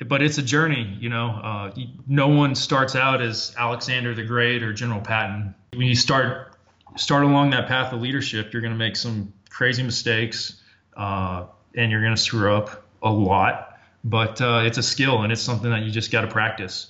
but it's a journey. No one starts out as Alexander the Great or General Patton. When you start along that path of leadership, you're going to make some crazy mistakes, and you're going to screw up a lot. But it's a skill, and it's something that you just got to practice.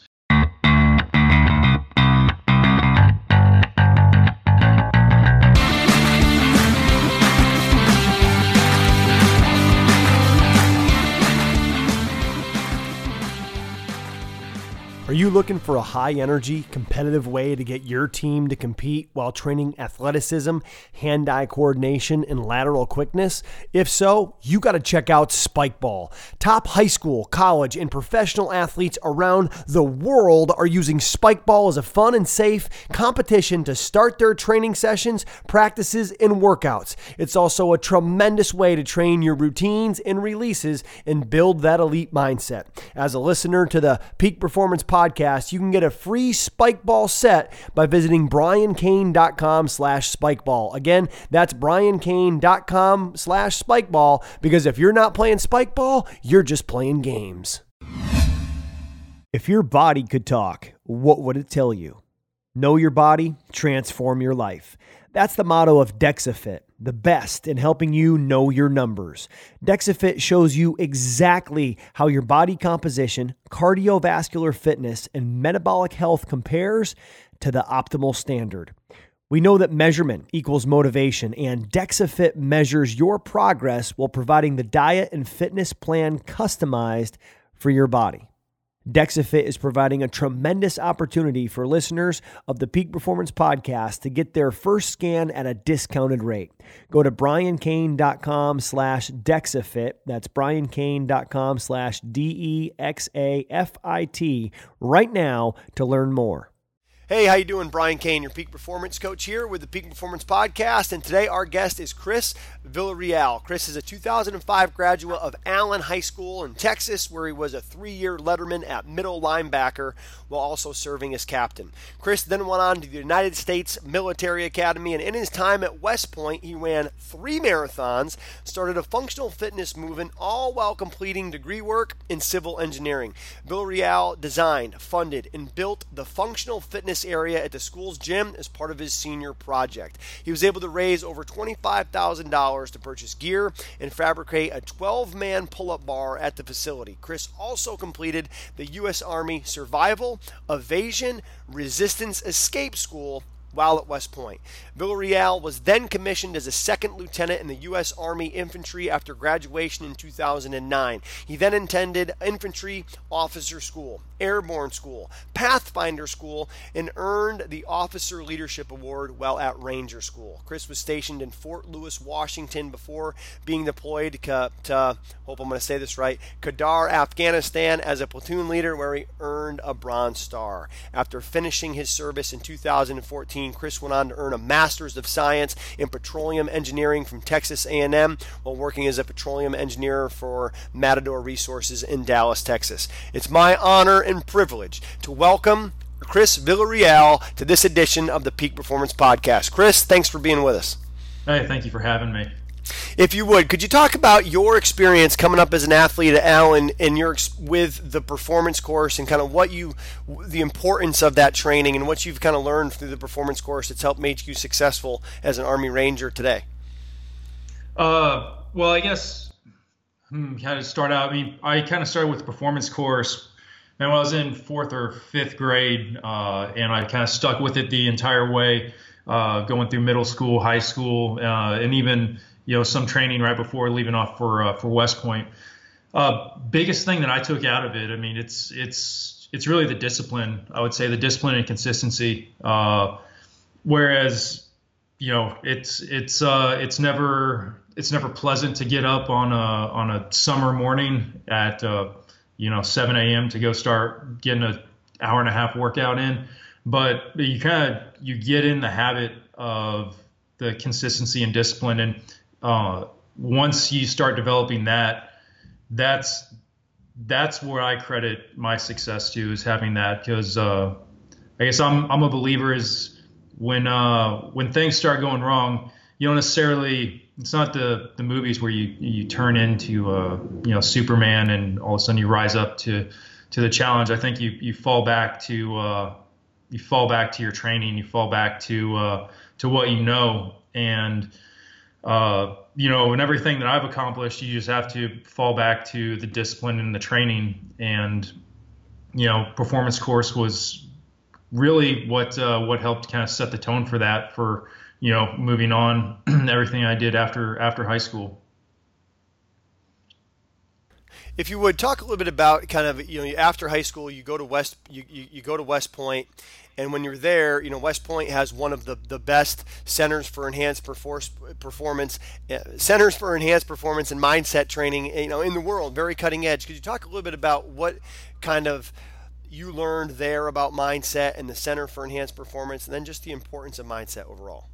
Are you looking for a high-energy, competitive way to get your team to compete while training athleticism, hand-eye coordination, and lateral quickness? If so, you got to check out Spikeball. Top high school, college, and professional athletes around the world are using Spikeball as a fun and safe competition to start their training sessions, practices, and workouts. It's also a tremendous way to train your routines and releases and build that elite mindset. As a listener to the Peak Performance Podcast, you can get a free Spikeball set by visiting briancane.com/Spikeball. Again, that's briancane.com/Spikeball, because if you're not playing Spikeball, you're just playing games. If your body could talk, what would it tell you? Know your body, transform your life. That's the motto of DexaFit, the best in helping you know your numbers. DexaFit shows you exactly how your body composition, cardiovascular fitness, and metabolic health compares to the optimal standard. We know that measurement equals motivation, and DexaFit measures your progress while providing the diet and fitness plan customized for your body. DexaFit is providing a tremendous opportunity for listeners of the Peak Performance Podcast to get their first scan at a discounted rate. Go to briancane.com/DexaFit. That's briancane.com/DEXAFIT right now to learn more. Hey, how you doing? Brian Kane, your Peak Performance Coach here with the Peak Performance Podcast, and today our guest is Chris Villarreal. Chris is a 2005 graduate of Allen High School in Texas, where he was a 3-year letterman at middle linebacker while also serving as captain. Chris then went on to the United States Military Academy, and in his time at West Point, he ran 3 marathons, started a functional fitness movement, all while completing degree work in civil engineering. Villarreal designed, funded, and built the functional fitness area at the school's gym as part of his senior project. He was able to raise over $25,000 to purchase gear and fabricate a 12-man pull-up bar at the facility. Chris also completed the U.S. Army Survival, Evasion, Resistance Escape School while at West Point. Villarreal was then commissioned as a second lieutenant in the U.S. Army Infantry after graduation in 2009. He then attended Infantry Officer School, Airborne School, Pathfinder School, and earned the Officer Leadership Award while at Ranger School. Chris was stationed in Fort Lewis, Washington before being deployed to hope I'm going to say this right, Qadar, Afghanistan as a platoon leader, where he earned a Bronze Star. After finishing his service in 2014, Chris went on to earn a Master's of Science in Petroleum Engineering from Texas A&M while working as a petroleum engineer for Matador Resources in Dallas, Texas. It's my honor and privilege to welcome Chris Villarreal to this edition of the Peak Performance Podcast. Chris, thanks for being with us. Hey, thank you for having me. If you would, could you talk about your experience coming up as an athlete at Allen and with the performance course and kind of the importance of that training and what you've kind of learned through the performance course that's helped make you successful as an Army Ranger today? Well, I guess how to start out. I mean, I kind of started with the performance course and when I was in 4th or 5th grade, and I kind of stuck with it the entire way, going through middle school, high school, and even some training right before leaving off for West Point. Biggest thing that I took out of it, I mean, it's really the discipline. I would say the discipline and consistency. Whereas, it's never pleasant to get up on a summer morning at 7 a.m. to go start getting an hour and a half workout in. But you get in the habit of the consistency and discipline, and once you start developing that's where I credit my success to, is having that, because I guess I'm a believer is when things start going wrong, you don't necessarily it's not the movies where you turn into Superman and all of a sudden you rise up to the challenge. I think you fall back to your training, you fall back to what you know, and in everything that I've accomplished, you just have to fall back to the discipline and the training. And performance course was really what helped kind of set the tone for that, for moving on everything I did after high school. If you would talk a little bit about kind of after high school, you go to West Point, and when you're there, West Point has one of the best centers for enhanced performance and mindset training in the world, very cutting edge. Could you talk a little bit about what kind of you learned there about mindset and the Center for Enhanced Performance, and then just the importance of mindset overall?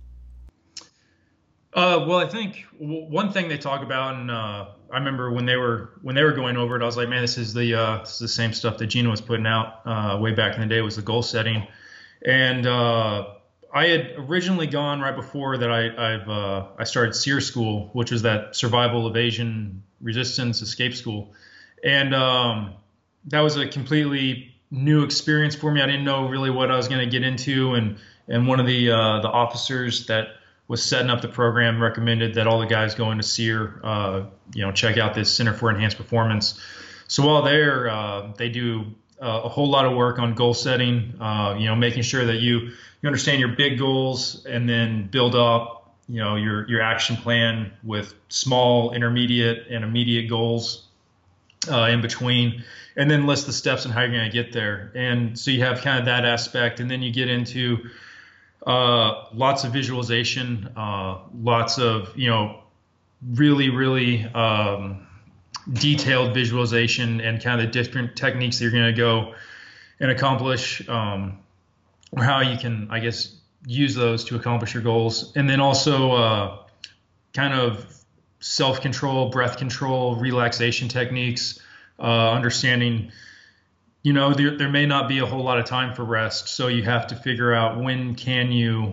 Well, I think one thing they talk about, and I remember when they were going over it, I was like, man, this is the same stuff that Gina was putting out way back in the day, was the goal setting. And I had originally gone right before that. I started SEER school, which was that survival, evasion, resistance, escape school, and that was a completely new experience for me. I didn't know really what I was going to get into, and one of the officers that was setting up the program recommended that all the guys go into SEER, check out this Center for Enhanced Performance. So while there, they do a whole lot of work on goal setting, making sure that you understand your big goals, and then build up, your action plan with small, intermediate, and immediate goals in between, and then list the steps and how you're going to get there. And so you have kind of that aspect, and then you get into lots of visualization, lots of, really, really detailed visualization, and kind of the different techniques that you're going to go and accomplish, or how you can, I guess, use those to accomplish your goals. And then also kind of self-control, breath control, relaxation techniques, understanding there may not be a whole lot of time for rest, so you have to figure out when can you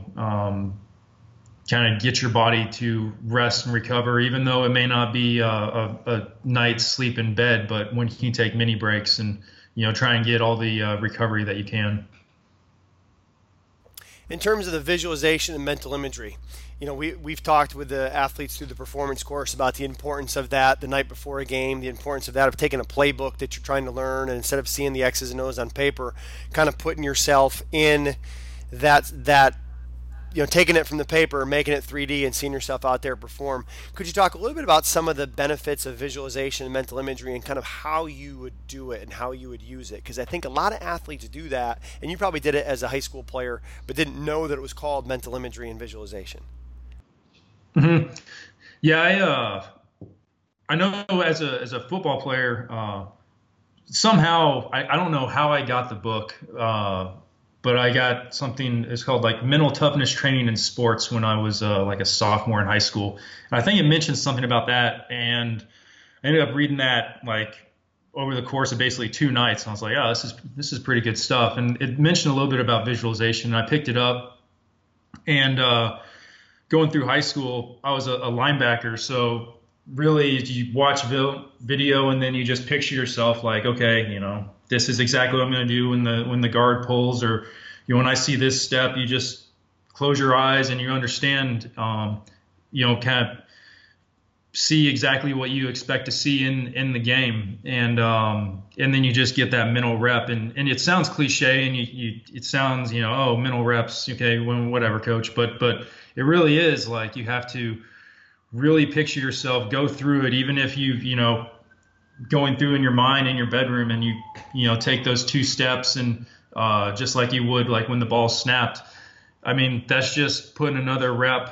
kind of get your body to rest and recover, even though it may not be a night's sleep in bed, but when can you take mini breaks and try and get all the recovery that you can. In terms of the visualization and mental imagery, we've talked with the athletes through the performance course about the importance of that the night before a game, the importance of that, of taking a playbook that you're trying to learn, and instead of seeing the X's and O's on paper, kind of putting yourself in that taking it from the paper, making it 3D, and seeing yourself out there perform. Could you talk a little bit about some of the benefits of visualization and mental imagery, and kind of how you would do it and how you would use it? Because I think a lot of athletes do that, and you probably did it as a high school player, but didn't know that it was called mental imagery and visualization. Mm-hmm. Yeah, I know as a football player, somehow I don't know how I got the book, but I got something, it's called like Mental Toughness Training in Sports, when I was like a sophomore in high school. And I think it mentioned something about that, and I ended up reading that like over the course of basically 2 nights. And I was like, oh, this is pretty good stuff. And it mentioned a little bit about visualization, and I picked it up. And going through high school, I was a linebacker, so really you watch video and then you just picture yourself like, okay, this is exactly what I'm going to do when the guard pulls, or when I see this step, you just close your eyes and you understand, kind of see exactly what you expect to see in the game, and then you just get that mental rep, and it sounds cliche, and it sounds oh, mental reps, okay, whatever, coach, but it really is like you have to really picture yourself, go through it, even if you've going through in your mind in your bedroom, and you take those 2 steps, and just like you would like when the ball snapped. I mean, that's just putting another rep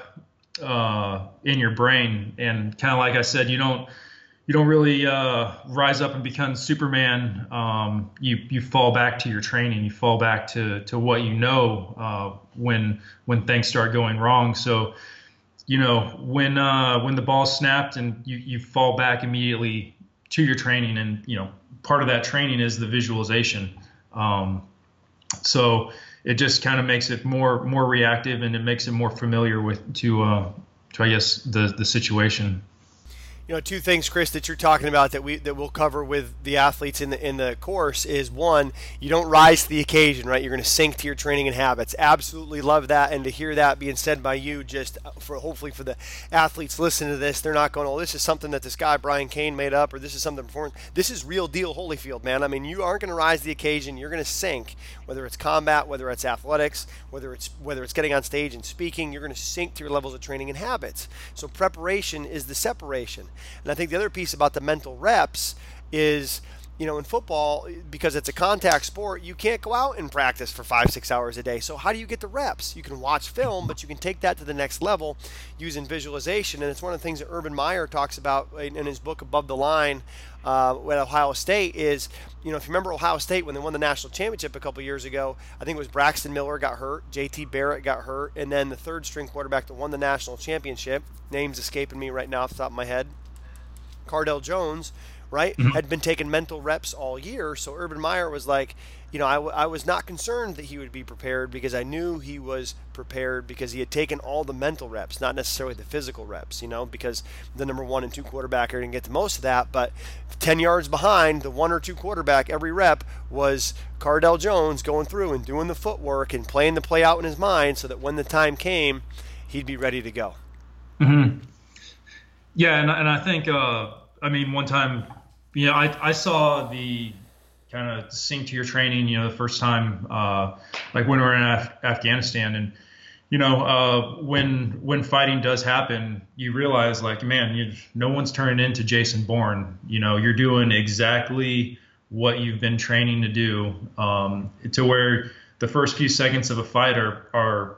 in your brain, and kind of like I said, you don't really rise up and become Superman. You fall back to your training, you fall back to what when things start going wrong. So when the ball snapped, and you fall back immediately to your training, and part of that training is the visualization. So it just kind of makes it more reactive, and it makes it more familiar to I guess the situation. Two things, Chris, that you're talking about that we'll cover with the athletes in the course is, one, you don't rise to the occasion, right? You're going to sink to your training and habits. Absolutely love that, and to hear that being said by you, just for hopefully for the athletes listening to this, they're not going, "Oh, this is something that this guy Brian Cain made up," or "This is something performance." This is real deal Holyfield, man. I mean, you aren't going to rise to the occasion. You're going to sink, whether it's combat, whether it's athletics, whether it's getting on stage and speaking. You're going to sink to your levels of training and habits. So preparation is the separation. And I think the other piece about the mental reps is, in football, because it's a contact sport, you can't go out and practice for 5-6 hours a day. So how do you get the reps? You can watch film, but you can take that to the next level using visualization. And it's one of the things that Urban Meyer talks about in his book Above the Line at Ohio State is, if you remember Ohio State when they won the national championship a couple years ago, I think it was Braxton Miller got hurt, JT Barrett got hurt, and then the third string quarterback that won the national championship, name's escaping me right now off the top of my head, Cardell Jones, right, had been taking mental reps all year. So Urban Meyer was like, I was not concerned that he would be prepared because I knew he was prepared because he had taken all the mental reps, not necessarily the physical reps, because the number 1 and 2 quarterback are going to get the most of that. But 10 yards behind the 1 or 2 quarterback, every rep was Cardell Jones going through and doing the footwork and playing the play out in his mind so that when the time came, he'd be ready to go. Mm-hmm. Yeah, and I think, one time, I saw the kind of sink to your training, the first time, like when we were in Afghanistan. And, when fighting does happen, you realize, like, man, no one's turning into Jason Bourne. You're doing exactly what you've been training to do, to where the first few seconds of a fight are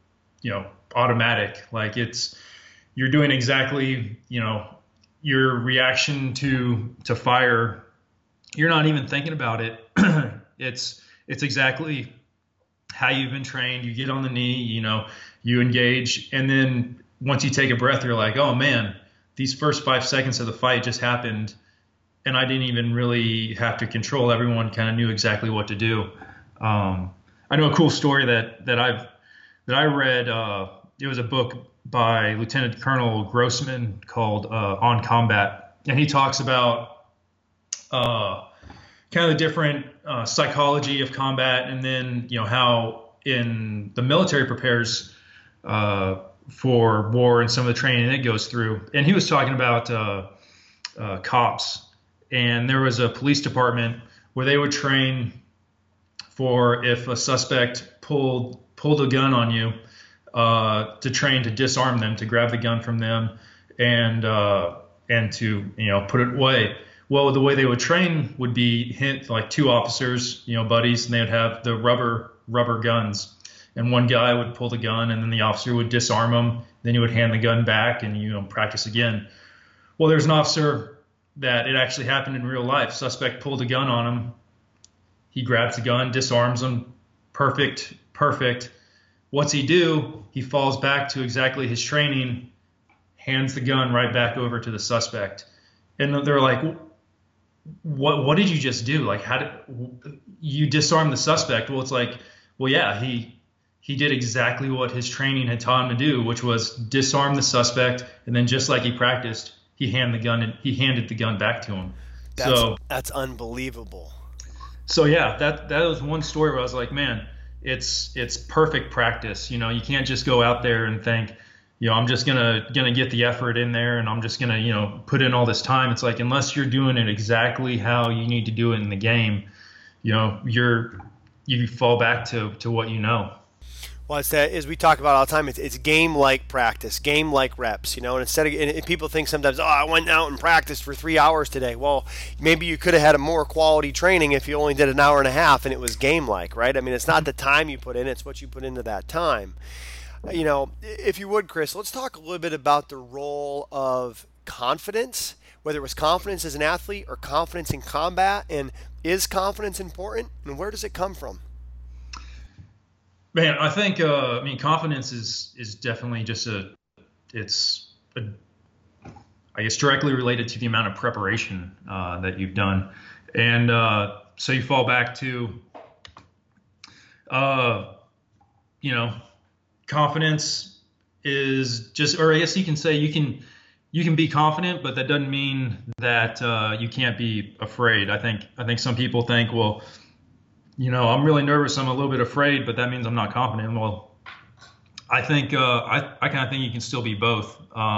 automatic. Like you're doing exactly, your reaction to fire. You're not even thinking about it. It's exactly how you've been trained. You get on the knee, you engage. And then once you take a breath, you're like, oh man, these first 5 seconds of the fight just happened. And I didn't even really have to control. Everyone kind of knew exactly what to do. I know a cool story that I read. It was a book by Lieutenant Colonel Grossman called On Combat. And he talks about kind of the different psychology of combat, and then, how in the military prepares for war and some of the training it goes through. And he was talking about cops. And there was a police department where they would train for if a suspect pulled a gun on you, to train to disarm them, to grab the gun from them, and to put it away. Well, the way they would train would be like 2 officers, buddies, and they would have the rubber guns, and one guy would pull the gun, and then the officer would disarm him. Then he would hand the gun back, and practice again. Well, there's an officer that it actually happened in real life. Suspect pulled a gun on him. He grabs the gun, disarms him. Perfect. What's he do? He falls back to exactly his training, hands the gun right back over to the suspect. And they're like, what did you just do? Like, how did you disarm the suspect? Well, it's like, well, yeah, he did exactly what his training had taught him to do, which was disarm the suspect. And then just like he practiced, he handed the gun back to him. That's unbelievable. So yeah, that was one story where I was like, man, it's perfect practice. You can't just go out there and think, I'm just gonna get the effort in there, and I'm just gonna put in all this time. It's like, unless you're doing it exactly how you need to do it in the game, you fall back to what you know. Well, it's that, as we talk about all the time, it's game-like practice, game-like reps, and and people think sometimes, I went out and practiced for 3 hours today. Well, maybe you could have had a more quality training if you only did an hour and a half and it was game-like, right? I mean, it's not the time you put in, it's what you put into that time. If you would, Chris, let's talk a little bit about the role of confidence, whether it was confidence as an athlete or confidence in combat, and is confidence important, and where does it come from? Man, I think confidence is definitely just I guess directly related to the amount of preparation that you've done, and so you fall back to confidence is just, or I guess you can say you can be confident, but that doesn't mean that you can't be afraid. I think some people think, well, I'm really nervous, I'm a little bit afraid, but that means I'm not confident. Well, I think I kind of think you can still be both.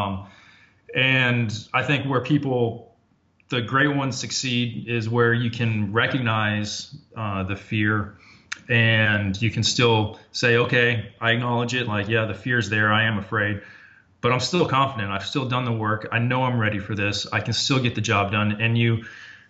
And I think where the great ones succeed is where you can recognize the fear, and you can still say, okay, I acknowledge it. Like, yeah, the fear's there. I am afraid, but I'm still confident. I've still done the work. I know I'm ready for this. I can still get the job done. And you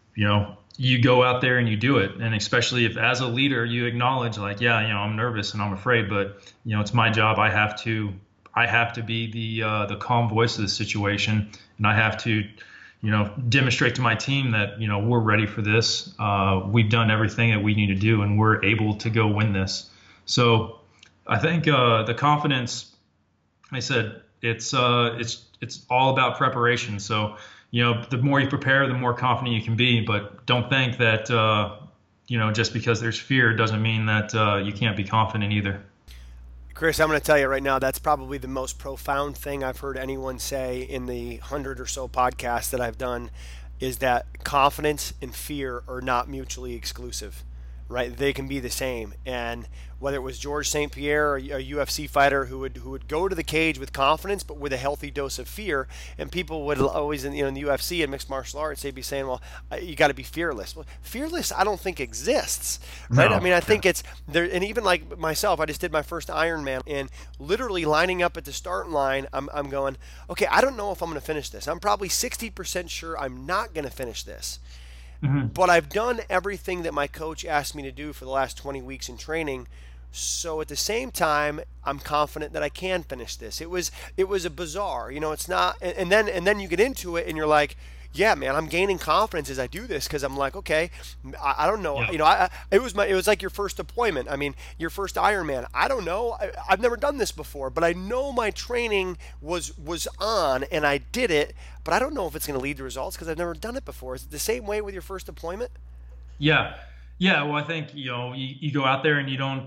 go out there and you do it. And especially if as a leader, you acknowledge like, yeah, I'm nervous and I'm afraid, but it's my job. I have to be the calm voice of the situation. And I have to, demonstrate to my team that, we're ready for this. We've done everything that we need to do, and we're able to go win this. So I think the confidence, I said, it's all about preparation. So, the more you prepare, the more confident you can be, but don't think that, just because there's fear doesn't mean that you can't be confident either. Chris, I'm going to tell you right now, that's probably the most profound thing I've heard anyone say in the 100 or so podcasts that I've done, is that confidence and fear are not mutually exclusive, right? They can be the same. And whether it was George St. Pierre, a UFC fighter who would go to the cage with confidence but with a healthy dose of fear, and people would always in the UFC and mixed martial arts, they'd be saying, well, you got to be fearless. Well, fearless I don't think exists, right? No. I mean, I think it's there. And even like myself, I just did my first Ironman, and literally lining up at the starting line, I'm going, okay, I don't know if I'm going to finish this. I'm probably 60% sure I'm not going to finish this. Mm-hmm. But I've done everything that my coach asked me to do for the last 20 weeks in training. So at the same time, I'm confident that I can finish this. It was a bizarre, it's not, and then you get into it and you're like, yeah, man, I'm gaining confidence as I do this, because I'm like, okay, I don't know, yeah. It was like your first deployment. I mean, your first Ironman. I don't know, I've never done this before, but I know my training was on and I did it, but I don't know if it's going to lead to results because I've never done it before. Is it the same way with your first deployment? Yeah. Yeah, well, I think you go out there and you don't.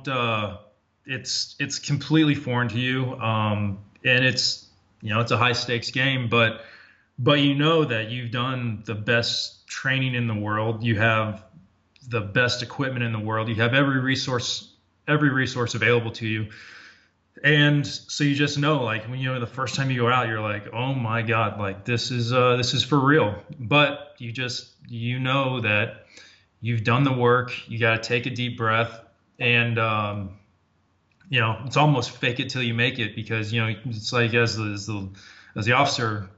It's completely foreign to you, and it's a high stakes game. But that you've done the best training in the world. You have the best equipment in the world. You have every resource available to you, and so you just know, like when the first time you go out, you're like, oh my God, like this is for real. But you know that. You've done the work. You got to take a deep breath, and it's almost fake it till you make it, because it's like as the officer,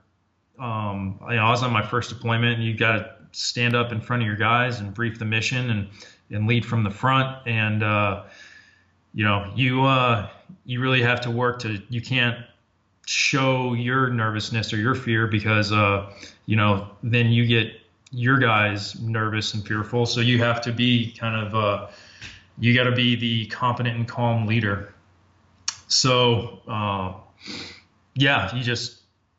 I was on my first deployment, and you got to stand up in front of your guys and brief the mission and lead from the front, and you really have to work to. You can't show your nervousness or your fear, because then you get your guys nervous and fearful. So you have to be you got to be the competent and calm leader. So, you just,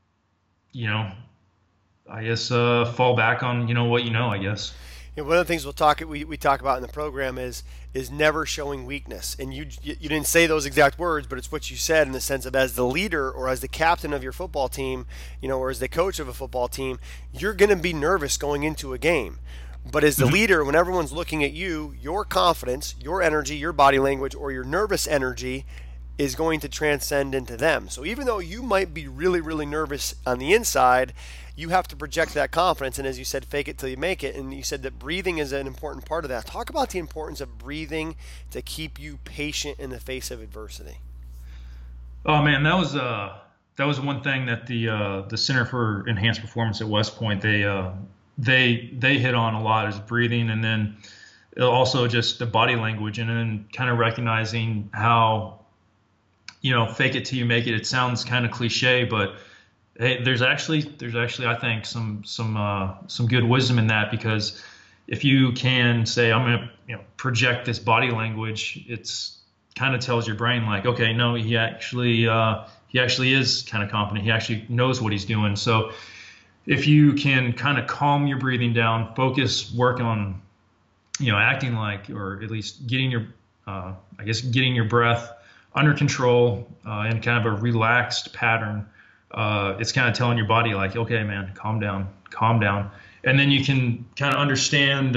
I guess, fall back on, what I guess. One of the things we talk about in the program is never showing weakness. And you didn't say those exact words, but it's what you said, in the sense of, as the leader or as the captain of your football team, or as the coach of a football team, you're going to be nervous going into a game. But as the leader, when everyone's looking at you, your confidence, your energy, your body language, or your nervous energy is going to transcend into them. So even though you might be really, really nervous on the inside, you have to project that confidence. And as you said, fake it till you make it. And you said that breathing is an important part of that. Talk about the importance of breathing to keep you patient in the face of adversity. Oh man, that was one thing that the Center for Enhanced Performance at West Point, they hit on a lot, is breathing, and then also just the body language, and then kind of recognizing how, fake it till you make it. It sounds kind of cliche, but hey, there's actually I think some good wisdom in that, because if you can say, I'm going to project this body language, it's kind of tells your brain like, okay, no, he actually is kind of confident. He actually knows what he's doing. So if you can kind of calm your breathing down, focus, work on, acting like, or at least getting your breath under control, in kind of a relaxed pattern, it's kind of telling your body like, okay, man, calm down. And then you can kind of understand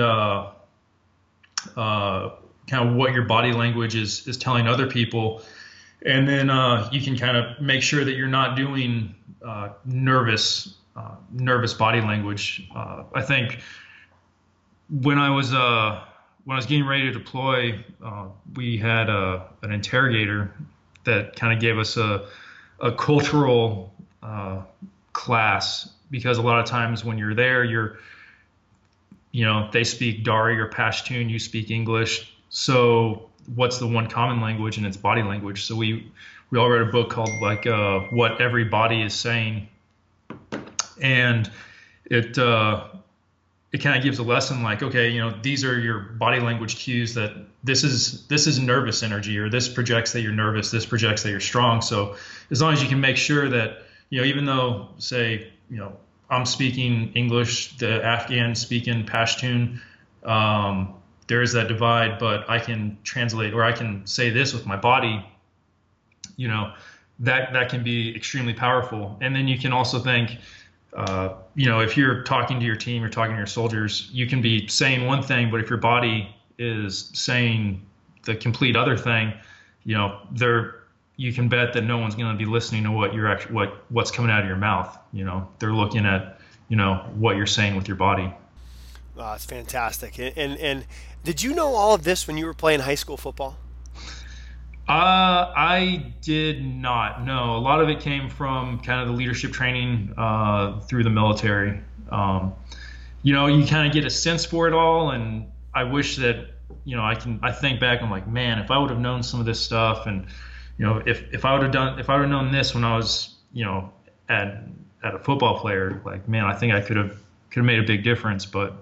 kind of what your body language is telling other people. And then you can kind of make sure that you're not doing nervous body language. I think when I was getting ready to deploy, we had an interrogator that kind of gave us a cultural class, because a lot of times when you're there, they speak Dari or Pashtun, you speak English. So what's the one common language? And it's body language. So we all read a book called like What Every Body is Saying, and it kind of gives a lesson like, okay, these are your body language cues, that this is nervous energy, or this projects that you're nervous, this projects that you're strong. So as long as you can make sure that, even though, say, I'm speaking English, the Afghan speaking Pashtun, there is that divide, but I can translate, or I can say this with my body, that can be extremely powerful. And then you can also think, if you're talking to your team, you're talking to your soldiers, you can be saying one thing, but if your body is saying the complete other thing, you can bet that no one's going to be listening to what's coming out of your mouth. They're looking at, what you're saying with your body. Oh, it's fantastic. And did you know all of this when you were playing high school football? I did not. No, a lot of it came from kind of the leadership training through the military. You kind of get a sense for it all, and I wish that I think back, I'm like, man, if I would have known some of this stuff, and if I would have known this when I was at a football player, like, man, I think I could have made a big difference. But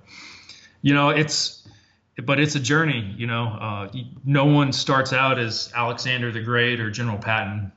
it's a journey. No one starts out as Alexander the Great or General Patton.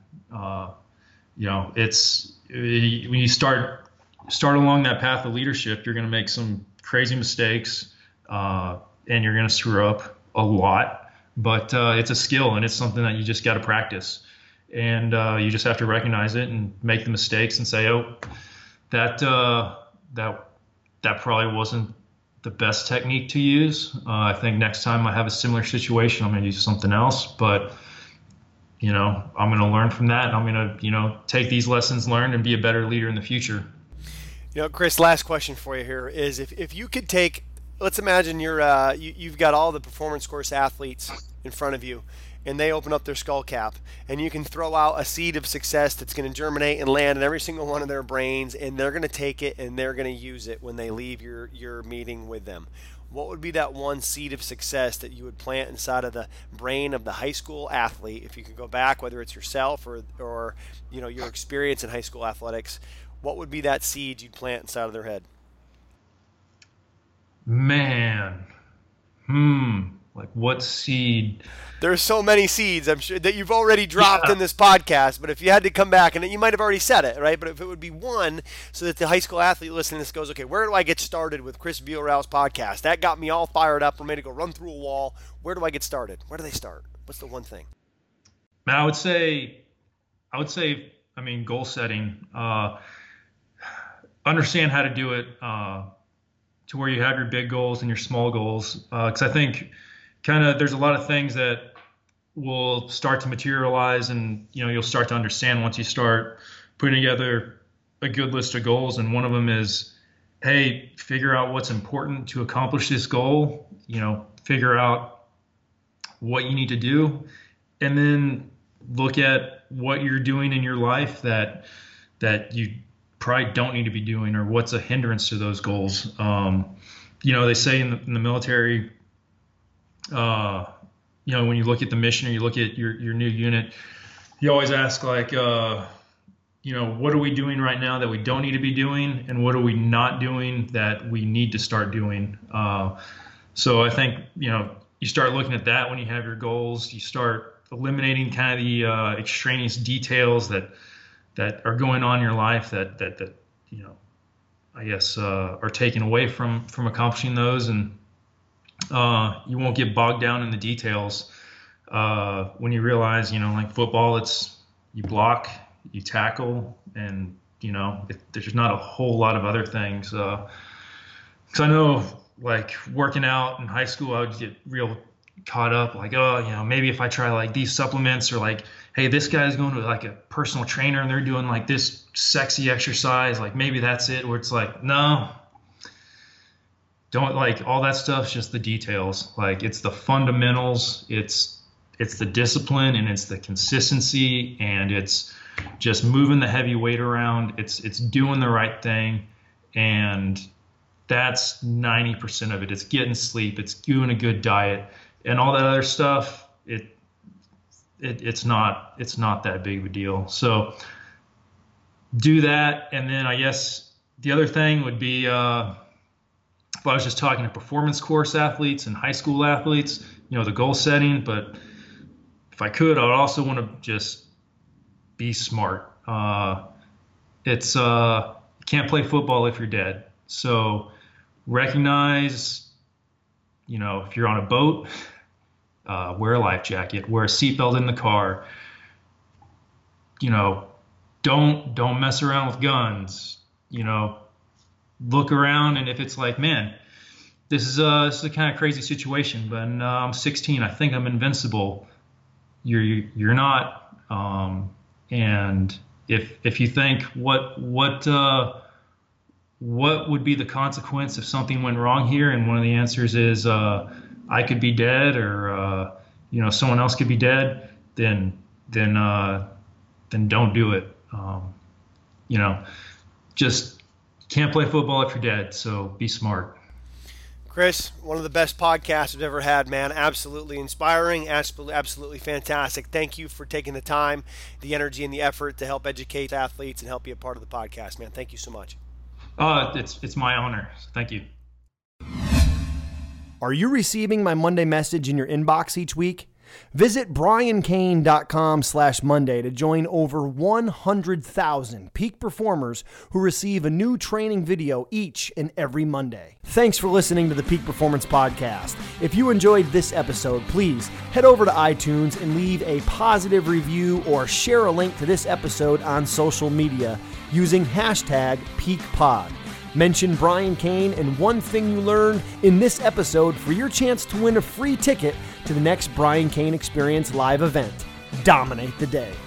It's when you start along that path of leadership, you're going to make some crazy mistakes, and you're going to screw up a lot. But it's a skill, and it's something that you just got to practice. And you just have to recognize it and make the mistakes and say, oh, that probably wasn't the best technique to use. I think next time I have a similar situation, I'm going to use something else. But, I'm going to learn from that. And I'm going to, take these lessons learned and be a better leader in the future. Chris, last question for you here is if you could take, let's imagine you've got all the performance course athletes in front of you, and they open up their skull cap, and you can throw out a seed of success that's going to germinate and land in every single one of their brains, and they're going to take it and they're going to use it when they leave your meeting with them. What would be that one seed of success that you would plant inside of the brain of the high school athlete, if you could go back, whether it's yourself or your experience in high school athletics? What would be that seed you'd plant inside of their head? Man, like what seed? There's so many seeds, I'm sure, that you've already dropped in this podcast, but if you had to come back, and you might have already said it, right? But if it would be one, so that the high school athlete listening to this goes, okay, where do I get started with Chris Villarreal's podcast? That got me all fired up. I'm ready to go run through a wall. Where do I get started? Where do they start? What's the one thing? Man, I would say, goal setting. Understand how to do it to where you have your big goals and your small goals. Because I think there's a lot of things that will start to materialize, and you'll start to understand once you start putting together a good list of goals. And one of them is, hey, figure out what's important to accomplish this goal. Figure out what you need to do, and then look at what you're doing in your life that you probably don't need to be doing, or what's a hindrance to those goals. They say in the military, when you look at the mission or you look at your new unit, you always ask like, what are we doing right now that we don't need to be doing, and what are we not doing that we need to start doing? So I think, you start looking at that when you have your goals. You start eliminating kind of the extraneous details that are going on in your life that are taken away from accomplishing those, and you won't get bogged down in the details. when you realize, like football, it's you block, you tackle, and there's not a whole lot of other things. Because I know, like working out in high school, I would get real caught up, like, maybe if I try like these supplements, or like, hey, this guy's going to like a personal trainer and they're doing like this sexy exercise, like maybe that's it. Where it's like, no, don't, like all that stuff's just the details. Like it's the fundamentals, it's the discipline, and it's the consistency, and it's just moving the heavy weight around. It's doing the right thing, and that's 90% of it. It's getting sleep, it's doing a good diet, and all that other stuff. It's not that big of a deal. So do that, and then I guess the other thing would be if I was just talking to performance course athletes and high school athletes, the goal setting. But if I could, I would also want to just be smart. It's you can't play football if you're dead. So recognize, if you're on a boat, wear a life jacket, wear a seatbelt in the car. Don't mess around with guns. Look around, and if it's like, man, this is a kind of crazy situation, but I'm 16, I think I'm invincible. You're not. And if you think what would be the consequence if something went wrong here, and one of the answers is I could be dead, or someone else could be dead, then don't do it. Just can't play football if you're dead, so be smart. Chris, one of the best podcasts I've ever had, man. Absolutely inspiring, absolutely fantastic. Thank you for taking the time, the energy, and the effort to help educate athletes and help be a part of the podcast, man. Thank you so much. It's my honor. Thank you. Are you receiving my Monday message in your inbox each week? Visit briancane.com/Monday to join over 100,000 peak performers who receive a new training video each and every Monday. Thanks for listening to the Peak Performance Podcast. If you enjoyed this episode, please head over to iTunes and leave a positive review, or share a link to this episode on social media using #PeakPod. Mention Brian Cain and one thing you learned in this episode for your chance to win a free ticket to the next Brian Cain Experience live event. Dominate the day.